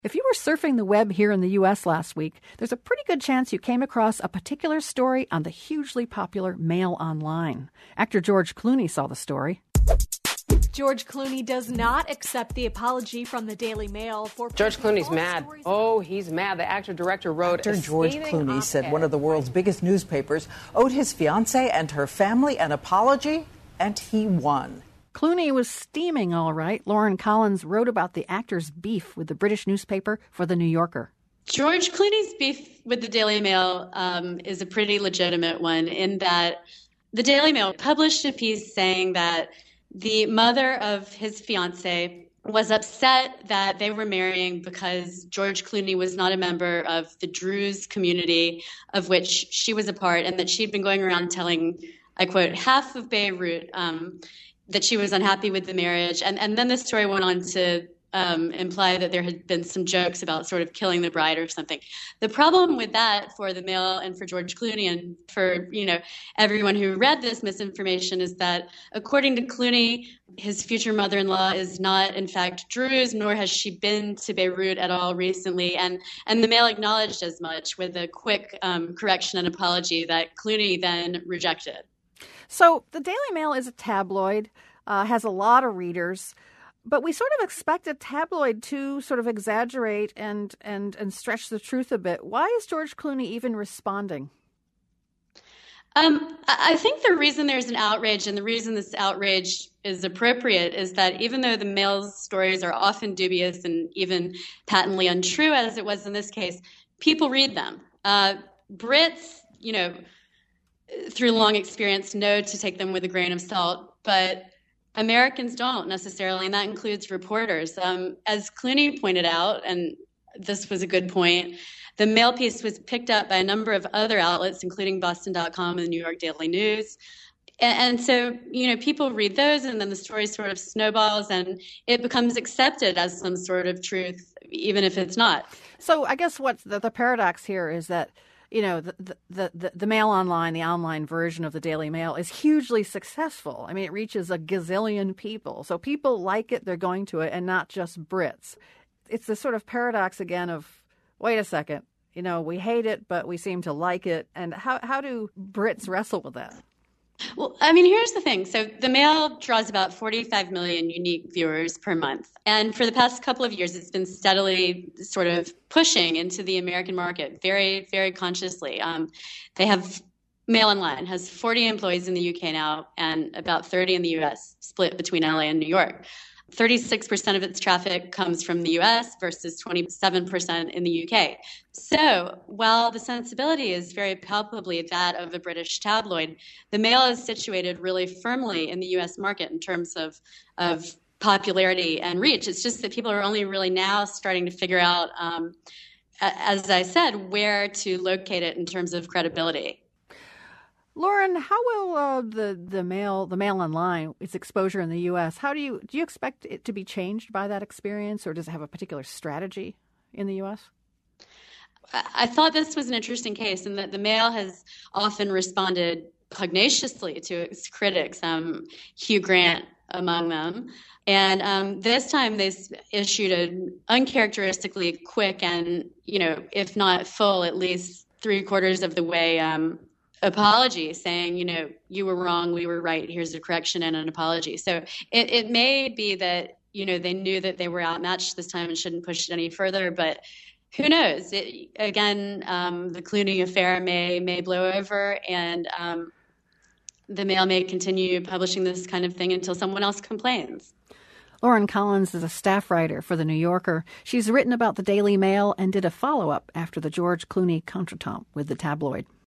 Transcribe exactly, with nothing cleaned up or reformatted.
If you were surfing the web here in the U S last week, there's a pretty good chance you came across a particular story on the hugely popular Mail Online. Actor George Clooney saw the story. George Clooney does not accept the apology from the Daily Mail for... George Clooney's mad. Oh, he's mad. The actor-director wrote... Actor George Clooney op-ed. said one of the world's biggest newspapers owed his fiancée and her family an apology, and he won. Clooney was steaming, all right. Lauren Collins wrote about the actor's beef with the British newspaper for The New Yorker. George Clooney's beef with the Daily Mail um, is a pretty legitimate one in that the Daily Mail published a piece saying that the mother of his fiancée was upset that they were marrying because George Clooney was not a member of the Druze community of which she was a part, and that she'd been going around telling, I quote, half of Beirut um, that she was unhappy with the marriage. And, and then the story went on to um, imply that there had been some jokes about sort of killing the bride or something. The problem with that for the Mail and for George Clooney and for, you know, everyone who read this misinformation is that, according to Clooney, his future mother-in-law is not, in fact, Druze, nor has she been to Beirut at all recently. And, and the Mail acknowledged as much with a quick um, correction and apology that Clooney then rejected. So the Daily Mail is a tabloid, uh, has a lot of readers, but we sort of expect a tabloid to sort of exaggerate and, and, and stretch the truth a bit. Why is George Clooney even responding? Um, I think the reason there's an outrage, and the reason this outrage is appropriate, is that even though the Mail's stories are often dubious and even patently untrue, as it was in this case, people read them. Uh, Brits, you know, through long experience, know to take them with a grain of salt, but Americans don't necessarily, and that includes reporters. Um, as Clooney pointed out, and this was a good point, the Mail piece was picked up by a number of other outlets, including Boston dot com and the New York Daily News. And, and so, you know, people read those, and then the story sort of snowballs, and it becomes accepted as some sort of truth, even if it's not. So I guess what's the, the paradox here is that, you know, the, the, the, the Mail Online, the online version of the Daily Mail is hugely successful. I mean, it reaches a gazillion people. So people like it, they're going to it, and not just Brits. It's the sort of paradox again of, wait a second, you know, we hate it, but we seem to like it. And how, how do Brits wrestle with that? Well, I mean, here's the thing. So the Mail draws about forty-five million unique viewers per month. And for the past couple of years, it's been steadily sort of pushing into the American market very, very consciously. Um, they have Mail Online has forty employees in the U K now and about thirty in the U S, split between L A and New York. thirty-six percent of its traffic comes from the U S versus twenty-seven percent in the U K. So while the sensibility is very palpably that of a British tabloid, the Mail is situated really firmly in the U S market in terms of, of popularity and reach. It's just that people are only really now starting to figure out, um, as I said, where to locate it in terms of credibility. Lauren, how will uh, the the mail the Mail Online, its exposure in the U S, how do you do you expect it to be changed by that experience, or does it have a particular strategy in the U S? I thought this was an interesting case, in that the Mail has often responded pugnaciously to its critics, um, Hugh Grant among them. And um, this time they issued an uncharacteristically quick and, you know, if not full, at least three quarters of the way um, apology, saying, you know, you were wrong, we were right, here's a correction and an apology. So it, it may be that, you know, they knew that they were outmatched this time and shouldn't push it any further, but who knows? It, again, um, the Clooney affair may may blow over, and um, the Mail may continue publishing this kind of thing until someone else complains. Lauren Collins is a staff writer for The New Yorker. She's written about the Daily Mail and did a follow-up after the George Clooney contretemps with the tabloid.